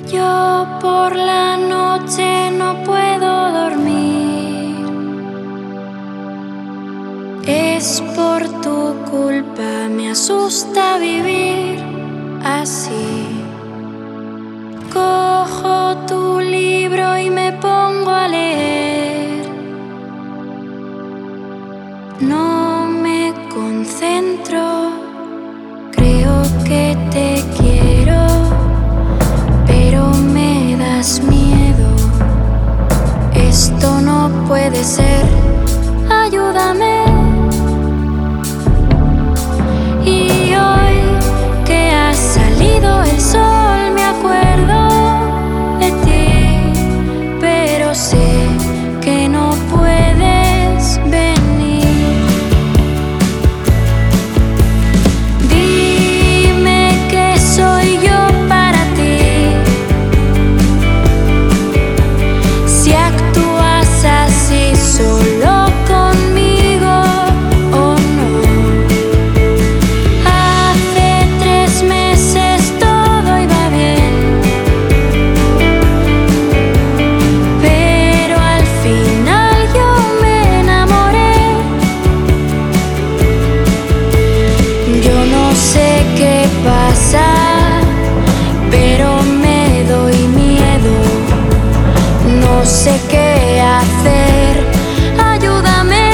Yo por la noche no puedo dormir. Es por tu culpa, me asusta vivir así. Cojo tu libro y me pongo a leer. No me concentro, creo que te quiero, pero me das miedo. Esto no puede ser, ayúdame. Y hoy que ha salido el sol me acuerdo de ti, pero sé que no puedes venir. Dime que soy yo para ti. Si actúas así solo conmigo o no. Hace 3 meses todo iba bien, pero al final yo me enamoré. Yo no sé qué pasa, pero me doy miedo. No sé qué hacer, ayúdame.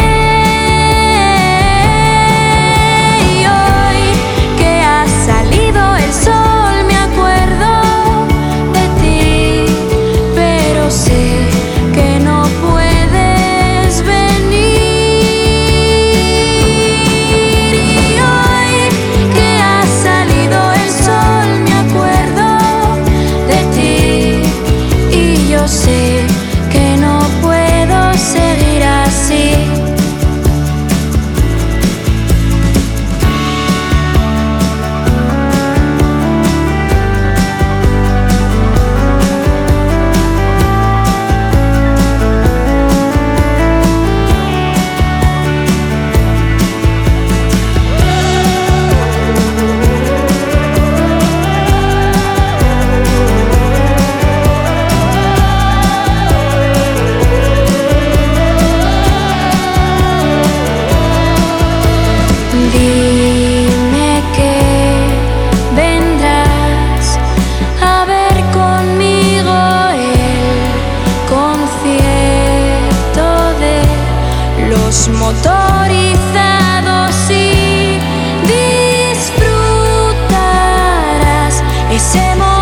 Y hoy que ha salido el sol me acuerdo de ti, pero sé que no puedes venir. Y hoy que ha salido el sol me acuerdo de ti, y yo sé que no puedo seguir así. Dime que vendrás a ver conmigo el concierto de los motorizados y disfrutarás ese momento.